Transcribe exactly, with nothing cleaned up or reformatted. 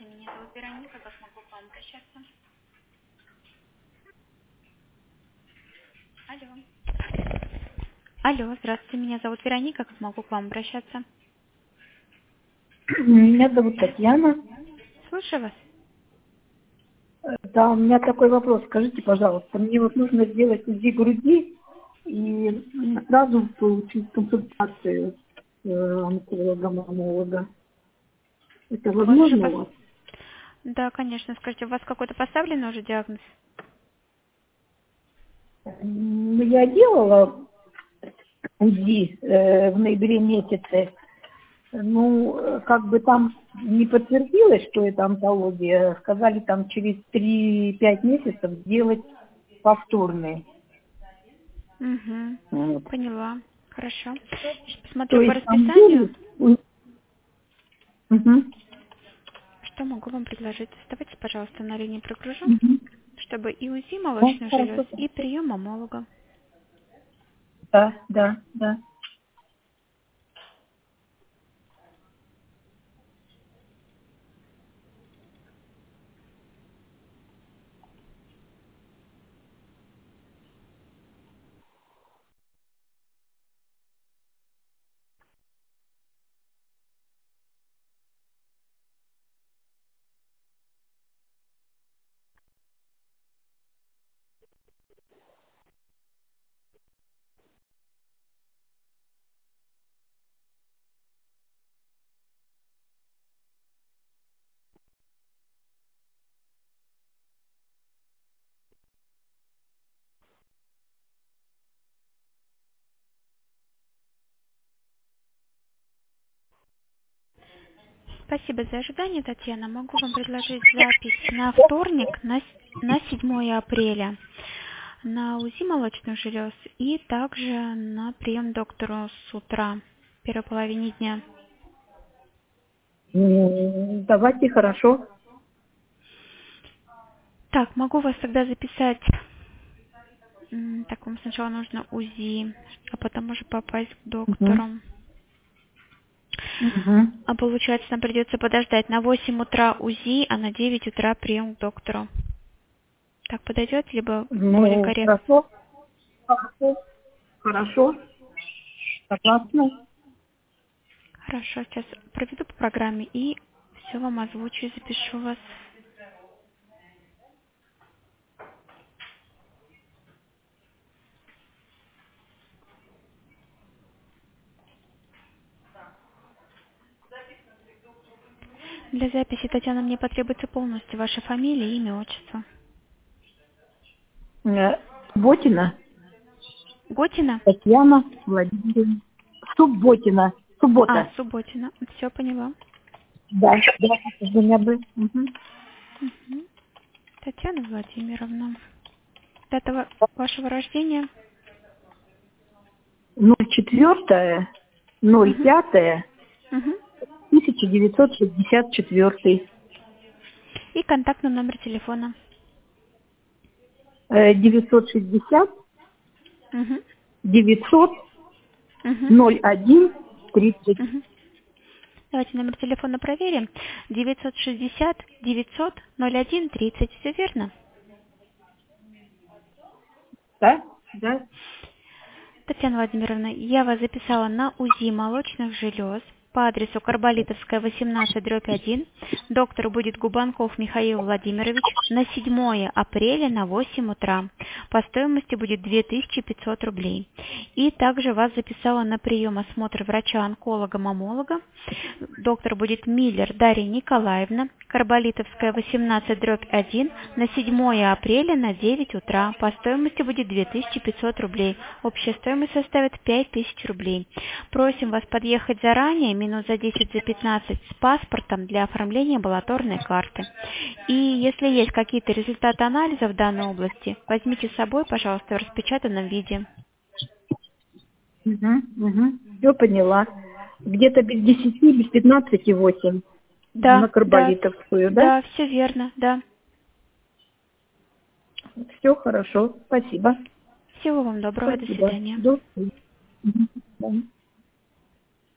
меня зовут Вероника, как могу к вам обращаться? Алло. Алло, здравствуйте, меня зовут Вероника, как могу к вам обращаться? Меня зовут Татьяна. Слушаю вас. Э, Да, у меня такой вопрос. Скажите, пожалуйста, мне вот нужно сделать УЗИ груди и сразу получить консультацию с э, онколога-мамолога. Это У вас уже возможно пос... у вас? Да, конечно, скажите, у вас какой-то поставленный уже диагноз? Ну, я делала УЗИ э, в ноябре месяце. Ну, э, как бы там не подтвердилось, что это онкология. Сказали там через три-пять месяцев сделать повторный. Угу, Вот. поняла. Хорошо. Сейчас То посмотрю по есть там расписанию, делают. Угу. что могу вам предложить. Оставайтесь, пожалуйста, на линии прогружу, Угу. чтобы и УЗИ Да, молочных желез, хорошо. и прием мамолога. Да, да, да. Спасибо за ожидание, Татьяна. Могу вам предложить запись на вторник, на, с- на седьмое апреля, на УЗИ молочных желез и также на прием к доктору с утра, в первой половине дня. М, Давайте, хорошо. Так, могу вас тогда записать. М, Так, вам сначала нужно УЗИ, а потом уже попасть к Угу. доктору. Угу. А получается, нам придется подождать на восемь утра УЗИ, а на девять утра прием к доктору. Так подойдет, либо более Ну, корректно? хорошо. Хорошо. Хорошо. Согласна. Хорошо, сейчас проведу по программе и все вам озвучу и запишу вас. Для записи, Татьяна, мне потребуется полностью ваша фамилия, имя, отчество. Э, Субботина Готина? Татьяна Владимировна. Субботина. А, Суббота. Субботина. Все, поняла. Да, да, с двумя «б». Угу. Мгм. Татьяна Владимировна. Дата ва- вашего рождения? ноль четыре, ноль Угу. пять, Угу. тысяча девятьсот шестьдесят четыре. И контактный номер телефона. Э, девятьсот шестьдесят Угу. девятьсот Угу. ноль один тридцать. Угу. Давайте номер телефона проверим. девятьсот шестьдесят девятьсот ноль один тридцать. Все верно? Да? Да. Татьяна Владимировна, я вас записала на УЗИ молочных желез по адресу Карболитовская, восемнадцать, дробь один. Доктор будет Губанков Михаил Владимирович на седьмое апреля на восемь утра. По стоимости будет две тысячи пятьсот рублей. И также вас записала на прием осмотр врача-онколога-мамолога. Доктор будет Миллер Дарья Николаевна, Карболитовская, восемнадцать, дробь один, на седьмое апреля на девять утра. По стоимости будет две тысячи пятьсот рублей. Общая стоимость составит пять тысяч рублей. Просим вас подъехать заранее, минут за десять за пятнадцать, с паспортом для оформления амбулаторной карты. И если есть какие-то результаты анализа в данной области, возьмите с собой, пожалуйста, в распечатанном виде. Угу, угу. Все поняла. Где-то без десяти, без пятнадцати восемь на Да, да, Карболитовскую, да? да, все верно, да. Все хорошо. Спасибо. Всего вам доброго, до Спасибо. свидания. До свидания. Мгм. Да.